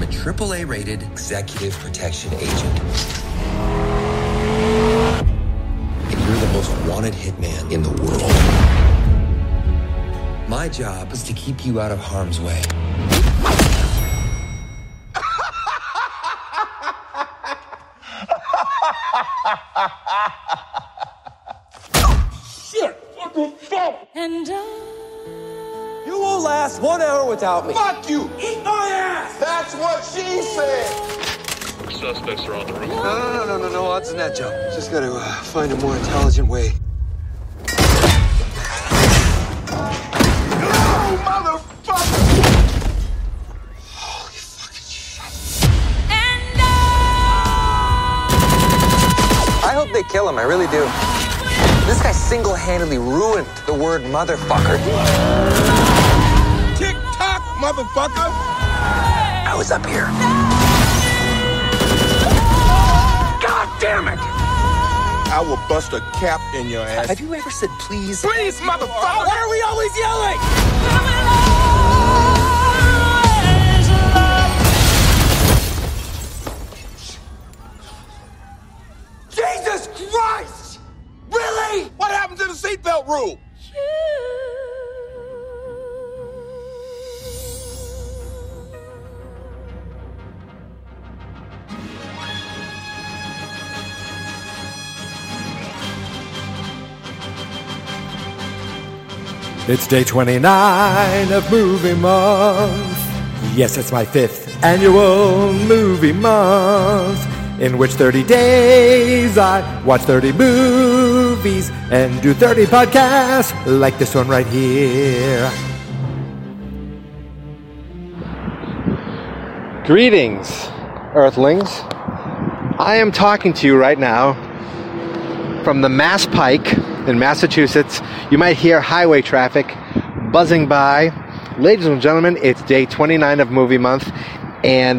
a AAA-rated executive protection agent. And you're the most wanted hitman in the world. My job is to keep you out of harm's way. Shit! What the fuck? And You won't last 1 hour without me. Fuck you! Eat my ass! That's what she said! Suspects are on the roof. No, odds in that, Joe. Just gotta find a more intelligent way. No, motherfucker! Holy fucking shit. I hope they kill him, I really do. This guy single-handedly ruined the word motherfucker. Tick-tock, motherfucker! I was up here. God damn it! I will bust a cap in your ass. Have you ever said please? Please, motherfucker! Why are we always yelling? Jesus Christ! Really? What happened to the seatbelt rule? It's day 29 of movie month. Yes, it's my 5th annual movie month, in which 30 days I watch 30 movies and do 30 podcasts like this one right here. Greetings, Earthlings. I am talking to you right now from the Mass Pike in Massachusetts. You might hear highway traffic buzzing by. Ladies and gentlemen, it's day 29 of movie month, and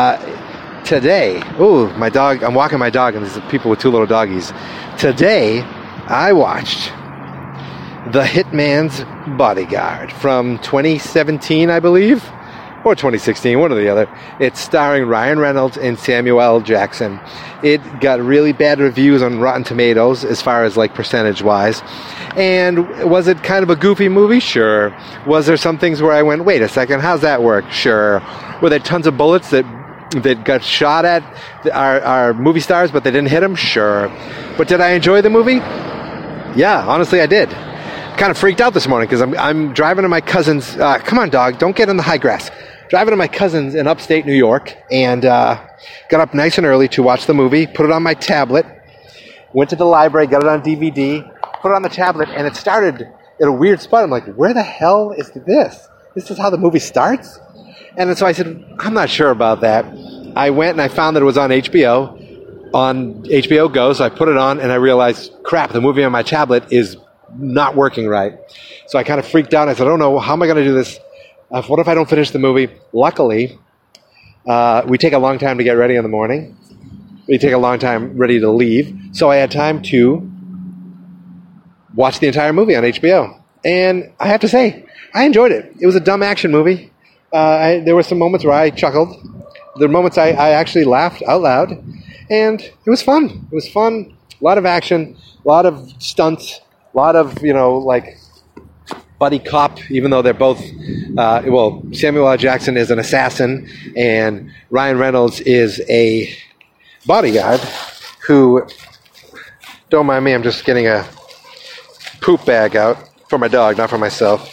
today, my dog, I'm walking my dog, and there's people with 2 little doggies. Today, I watched The Hitman's Bodyguard from 2017, I believe, or 2016, one or the other. It's starring Ryan Reynolds and Samuel L. Jackson. It got really bad reviews on Rotten Tomatoes as far as like percentage-wise. And was it kind of a goofy movie? Sure. Was there some things where I went, wait a second, how's that work? Sure. Were there tons of bullets that got shot at our movie stars, but they didn't hit them? Sure. But did I enjoy the movie? Yeah, honestly, I did. Kind of freaked out this morning because I'm driving to my cousin's. Come on, dog, don't get in the high grass. Driving to my cousin's in upstate New York, and got up nice and early to watch the movie, put it on my tablet, went to the library, got it on DVD, put it on the tablet, and it started at a weird spot. I'm like, where the hell is this? This is how the movie starts? And then so I said, I'm not sure about that. I went and I found that it was on HBO Go, so I put it on, and I realized, crap, the movie on my tablet is not working right. So I kind of freaked out. I said, oh no, how am I going to do this? What if I don't finish the movie? Luckily, we take a long time to get ready in the morning. We take a long time ready to leave. So I had time to watch the entire movie on HBO. And I have to say, I enjoyed it. It was a dumb action movie. There were some moments where I chuckled. There were moments I actually laughed out loud. And it was fun. It was fun. A lot of action. A lot of stunts. A lot of, buddy cop, even though they're both, Samuel L. Jackson is an assassin, and Ryan Reynolds is a bodyguard who, don't mind me, I'm just getting a poop bag out for my dog, not for myself.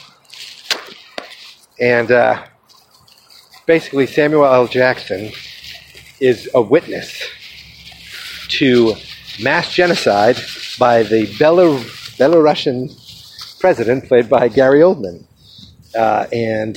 And basically, Samuel L. Jackson is a witness to mass genocide by the Belarusian president, played by Gary Oldman. And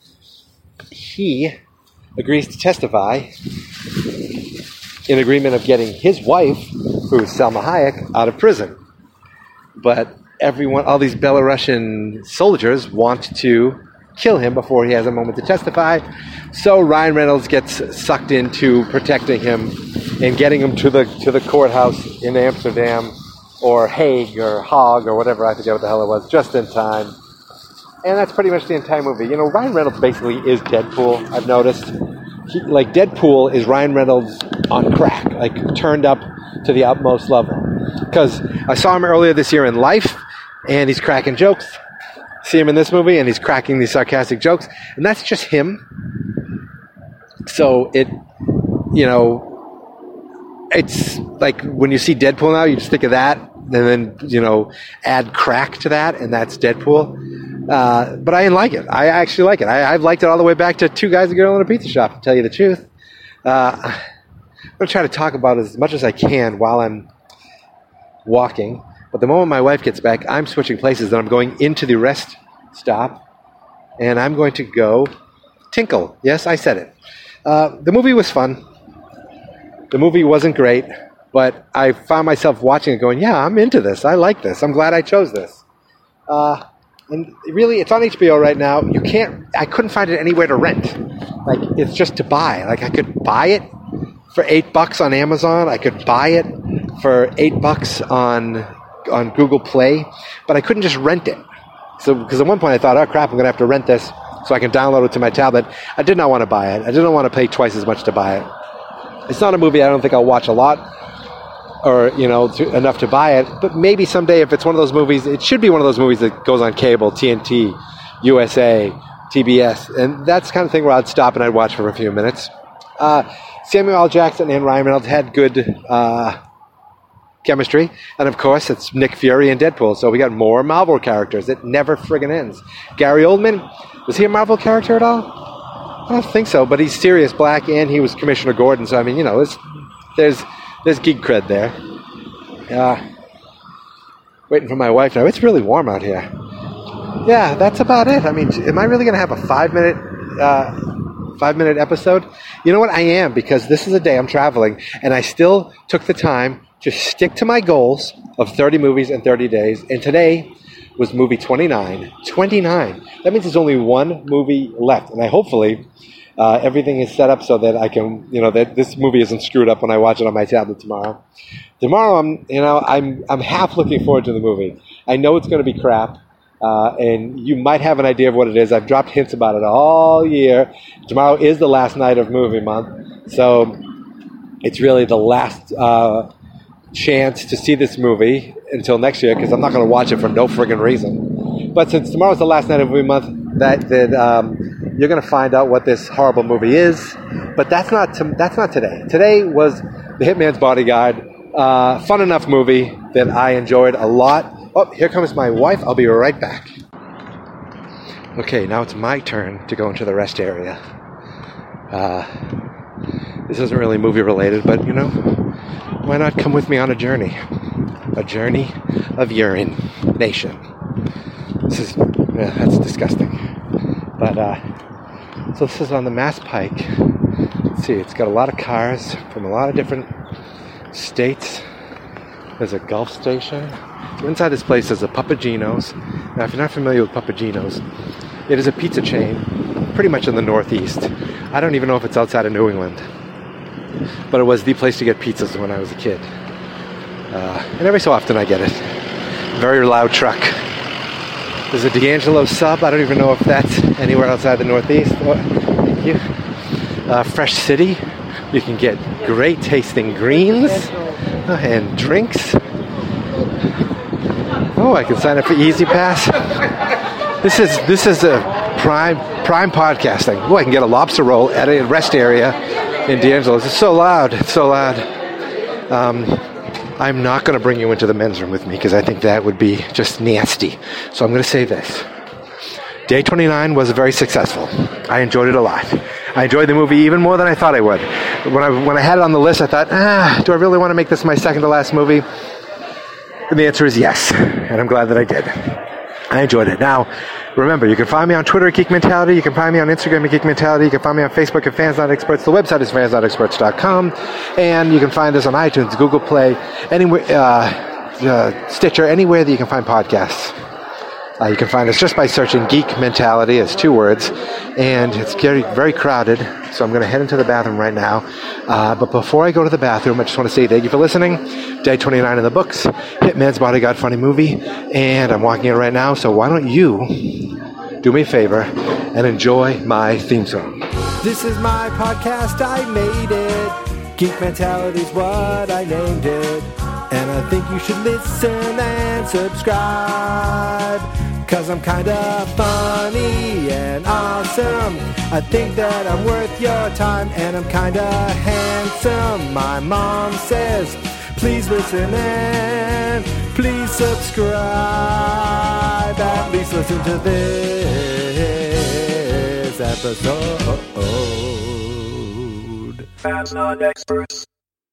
he agrees to testify in agreement of getting his wife, who is Salma Hayek, out of prison. But all these Belarusian soldiers want to kill him before he has a moment to testify. So Ryan Reynolds gets sucked into protecting him and getting him to the courthouse in Amsterdam, or Hague, or Hague, or whatever, I forget what the hell it was, just in time. And that's pretty much the entire movie. Ryan Reynolds basically is Deadpool, I've noticed. like Deadpool is Ryan Reynolds on crack, like turned up to the utmost level. Because I saw him earlier this year in Life, and he's cracking jokes. See him in this movie, and he's cracking these sarcastic jokes, and that's just him. So it's like when you see Deadpool now, you just think of that, and then, add crack to that, and that's Deadpool. But I didn't like it. I actually like it. I've liked it all the way back to Two Guys, a Girl, in a Pizza Shop, to tell you the truth. I'm going to try to talk about it as much as I can while I'm walking. But the moment my wife gets back, I'm switching places, and I'm going into the rest stop, and I'm going to go tinkle. Yes, I said it. The movie was fun. The movie wasn't great, but I found myself watching it going, yeah, I'm into this. I like this. I'm glad I chose this. And really, it's on HBO right now. I couldn't find it anywhere to rent. Like, it's just to buy. Like, I could buy it for $8 on Amazon. I could buy it for $8 on Google Play, but I couldn't just rent it. So, because at one point I thought, oh crap, I'm going to have to rent this so I can download it to my tablet. I did not want to buy it. I didn't want to pay twice as much to buy it. It's not a movie I don't think I'll watch a lot, or enough to buy it. But maybe someday, if it's one of those movies, it should be one of those movies that goes on cable, TNT, USA, TBS, and that's the kind of thing where I'd stop and I'd watch for a few minutes. Samuel L. Jackson and Ryan Reynolds had good chemistry, and of course it's Nick Fury and Deadpool, so we got more Marvel characters. It never friggin' ends. Gary Oldman, was he a Marvel character at all? I don't think so, but he's Sirius Black, and he was Commissioner Gordon, so I mean, there's geek cred there. Waiting for my wife now. It's really warm out here. Yeah, that's about it. I mean, am I really going to have a 5-minute episode? You know what? I am, because this is a day I'm traveling, and I still took the time to stick to my goals of 30 movies in 30 days, and today was movie 29. 29. That means there's only one movie left, and hopefully everything is set up so that I can, that this movie isn't screwed up when I watch it on my tablet tomorrow. Tomorrow, I'm half looking forward to the movie. I know it's going to be crap, and you might have an idea of what it is. I've dropped hints about it all year. Tomorrow is the last night of movie month, so it's really the last chance to see this movie until next year, because I'm not going to watch it for no friggin' reason. But since tomorrow's the last night of movie month, that you're going to find out what this horrible movie is. But that's not today. Today was The Hitman's Bodyguard. Fun enough movie that I enjoyed a lot. Oh, here comes my wife. I'll be right back. Okay, now it's my turn to go into the rest area. This isn't really movie related, but why not come with me on a journey? A journey of urination. That's disgusting. But, so this is on the Mass Pike. Let's see, it's got a lot of cars from a lot of different states. There's a Gulf station. So inside this place is a Papagino's. Now, if you're not familiar with Papagino's, it is a pizza chain pretty much in the Northeast. I don't even know if it's outside of New England. But it was the place to get pizzas when I was a kid. And every so often I get it. Very loud truck. There's a D'Angelo sub. I don't even know if that's anywhere outside the Northeast. Oh, thank you. Fresh City. You can get great tasting greens and drinks. Oh, I can sign up for Easy Pass. This is a prime podcasting. Oh, I can get a lobster roll at a rest area in D'Angelo's. It's so loud. It's so loud. I'm not going to bring you into the men's room with me, because I think that would be just nasty. So I'm going to say this. Day 29 was very successful. I enjoyed it a lot. I enjoyed the movie even more than I thought I would. When I had it on the list, I thought, do I really want to make this my second to last movie? And the answer is yes. And I'm glad that I did. I enjoyed it. Now, remember, you can find me on Twitter at Geek Mentality. You can find me on Instagram at Geek Mentality. You can find me on Facebook at Fans Not Experts. The website is fansnotexperts.com. And you can find us on iTunes, Google Play, anywhere, Stitcher, anywhere that you can find podcasts. You can find us just by searching Geek Mentality as 2 words. And it's very, very crowded, so I'm going to head into the bathroom right now. But before I go to the bathroom, I just want to say thank you for listening. Day 29 in the books, Hitman's Bodyguard funny movie. And I'm walking in right now, so why don't you do me a favor and enjoy my theme song. This is my podcast, I made it. Geek Mentality's what I named it. And I think you should listen and subscribe. 'Cause I'm kinda funny and awesome. I think that I'm worth your time, and I'm kinda handsome. My mom says, please listen and please subscribe. At least listen to this episode. Fans not experts.